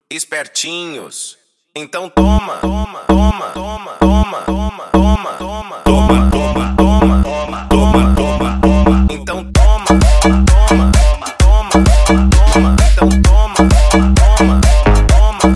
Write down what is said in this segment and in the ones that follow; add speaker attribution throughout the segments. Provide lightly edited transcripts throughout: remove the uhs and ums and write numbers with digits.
Speaker 1: espertinhos. Então toma, toma, toma, toma, toma, toma, toma, toma, toma, toma, toma, toma, toma, toma, toma. Então toma, toma, toma, toma, então toma, toma, toma,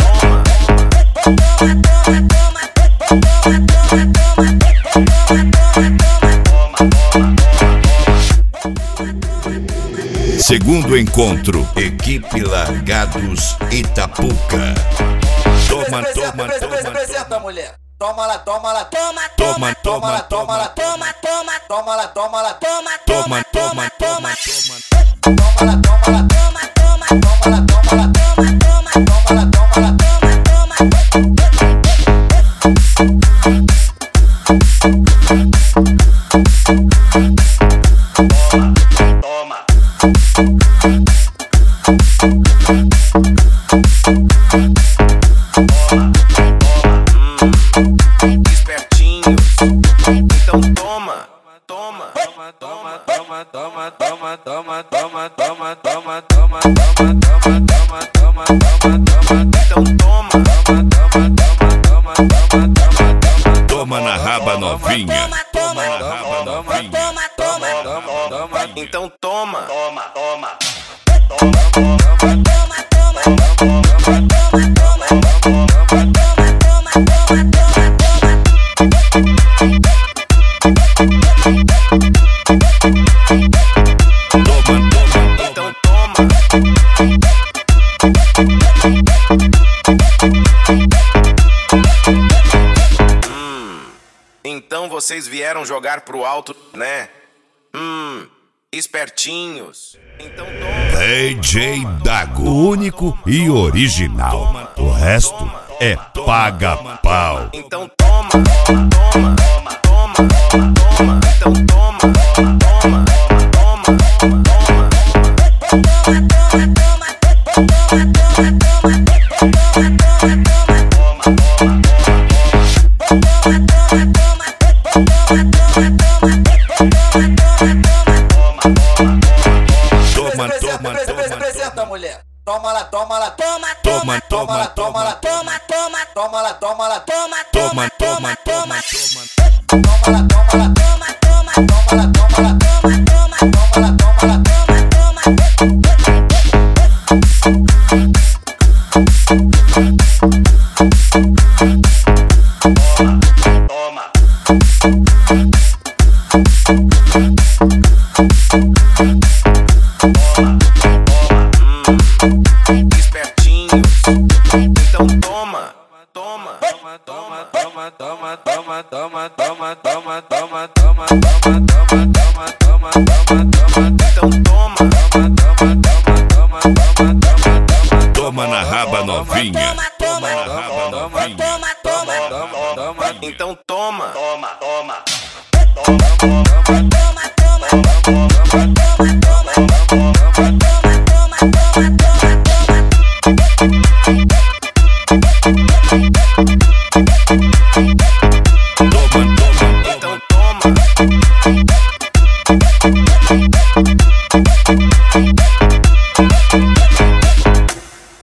Speaker 2: Segundo encontro, equipe Largados Itapuca. Toma, toma, toma.
Speaker 3: Apresenta, mulher. Toma lá, toma lá, toma,
Speaker 2: Toma, toma,
Speaker 3: toma lá, toma, toma, toma lá, toma lá, toma,
Speaker 2: toma, toma, toma.
Speaker 3: toma lá, toma lá, toma, toma, toma lá, toma lá, toma, toma, toma lá, toma lá, toma.
Speaker 1: Espertinhos. Então toma, toma, toma, toma, toma, toma, toma, toma, toma, toma, toma, toma, toma, toma, toma, toma, toma. Então toma, toma, toma, toma, toma, toma, toma.
Speaker 2: Toma na raba novinha.
Speaker 1: Toma
Speaker 2: na raba novinha.
Speaker 1: toma, toma, toma. Então toma, toma, toma. Então toma. Então vocês vieram jogar pro alto, né? Espertinhos. Então toma.
Speaker 2: DJ Dago, o único e original. O resto é paga-pau.
Speaker 1: Então toma, toma, toma, toma, toma. Então toma, toma, toma, toma.
Speaker 2: Toma, toma, toma.
Speaker 3: Apresenta, mulher. Toma lá, toma lá, toma,
Speaker 2: Toma, toma,
Speaker 3: toma lá, toma, toma, toma lá, toma lá, toma,
Speaker 2: Toma, toma, toma.
Speaker 3: toma lá, toma lá, toma, toma, toma lá, toma lá, toma, toma, toma lá, toma lá, toma.
Speaker 1: Espertinhos. Então toma, toma, toma, toma, toma, toma, toma, toma, toma, toma, toma, toma, toma, toma, toma, toma, toma. Então toma, toma, toma, toma, toma, toma.
Speaker 2: Toma na raba novinha.
Speaker 1: Toma,
Speaker 2: na raba novinha.
Speaker 1: então toma, toma, toma.
Speaker 3: toma, toma, toma, toma, toma, toma, toma.